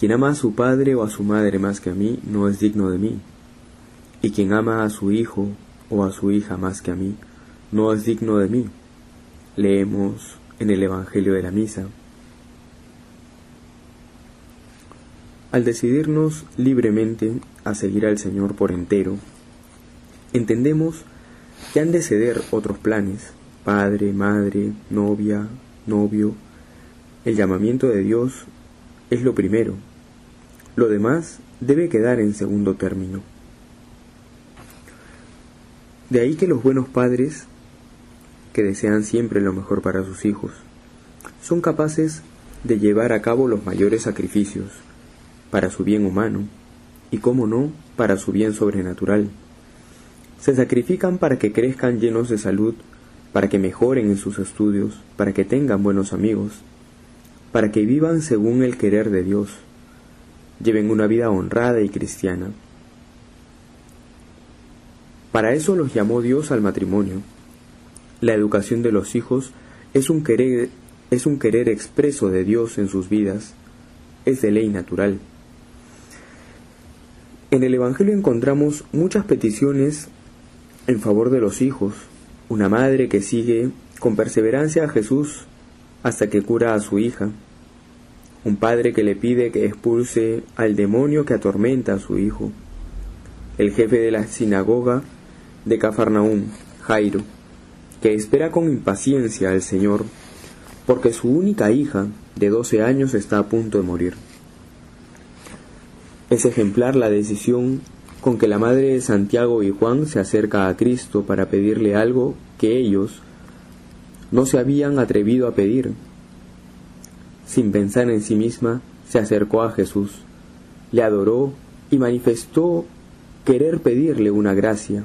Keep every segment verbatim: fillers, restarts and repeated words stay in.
Quien ama a su padre o a su madre más que a mí, no es digno de mí. Y quien ama a su hijo o a su hija más que a mí, no es digno de mí. Leemos en el Evangelio de la Misa. Al decidirnos libremente a seguir al Señor por entero, entendemos que han de ceder otros planes, padre, madre, novia, novio. El llamamiento de Dios es lo primero. Lo demás debe quedar en segundo término. De ahí que los buenos padres, que desean siempre lo mejor para sus hijos, son capaces de llevar a cabo los mayores sacrificios para su bien humano y, cómo no, para su bien sobrenatural. Se sacrifican para que crezcan llenos de salud, para que mejoren en sus estudios, para que tengan buenos amigos, para que vivan según el querer de Dios, lleven una vida honrada y cristiana. Para eso los llamó Dios al matrimonio. La educación de los hijos es un querer, es un querer expreso de Dios en sus vidas, es de ley natural. En el Evangelio encontramos muchas peticiones en favor de los hijos, una madre que sigue con perseverancia a Jesús hasta que cura a su hija, un padre que le pide que expulse al demonio que atormenta a su hijo, el jefe de la sinagoga de Cafarnaúm, Jairo, que espera con impaciencia al Señor porque su única hija de doce años está a punto de morir. Es ejemplar la decisión con que la madre de Santiago y Juan se acerca a Cristo para pedirle algo que ellos no se habían atrevido a pedir. Sin pensar en sí misma, se acercó a Jesús, le adoró y manifestó querer pedirle una gracia.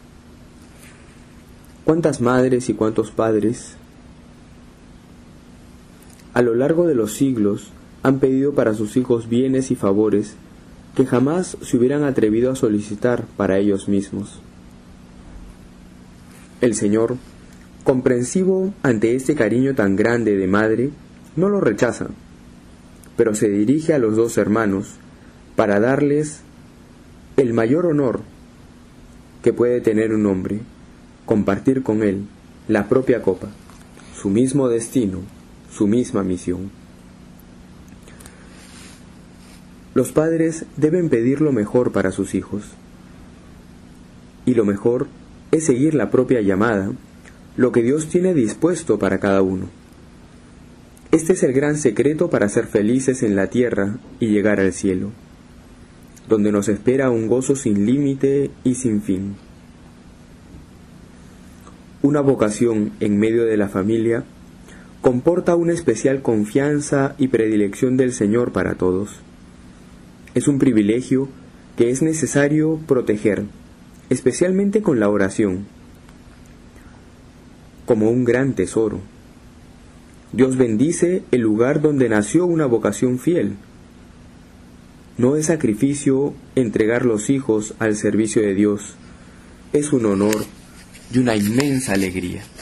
¿Cuántas madres y cuántos padres a lo largo de los siglos han pedido para sus hijos bienes y favores que jamás se hubieran atrevido a solicitar para ellos mismos? El Señor, comprensivo ante este cariño tan grande de madre, no lo rechaza, pero se dirige a los dos hermanos para darles el mayor honor que puede tener un hombre, compartir con él la propia copa, su mismo destino, su misma misión. Los padres deben pedir lo mejor para sus hijos, y lo mejor es seguir la propia llamada, lo que Dios tiene dispuesto para cada uno. Este es el gran secreto para ser felices en la tierra y llegar al cielo, donde nos espera un gozo sin límite y sin fin. Una vocación en medio de la familia comporta una especial confianza y predilección del Señor para todos. Es un privilegio que es necesario proteger, especialmente con la oración, como un gran tesoro. Dios bendice el lugar donde nació una vocación fiel. No es sacrificio entregar los hijos al servicio de Dios, es un honor y una inmensa alegría.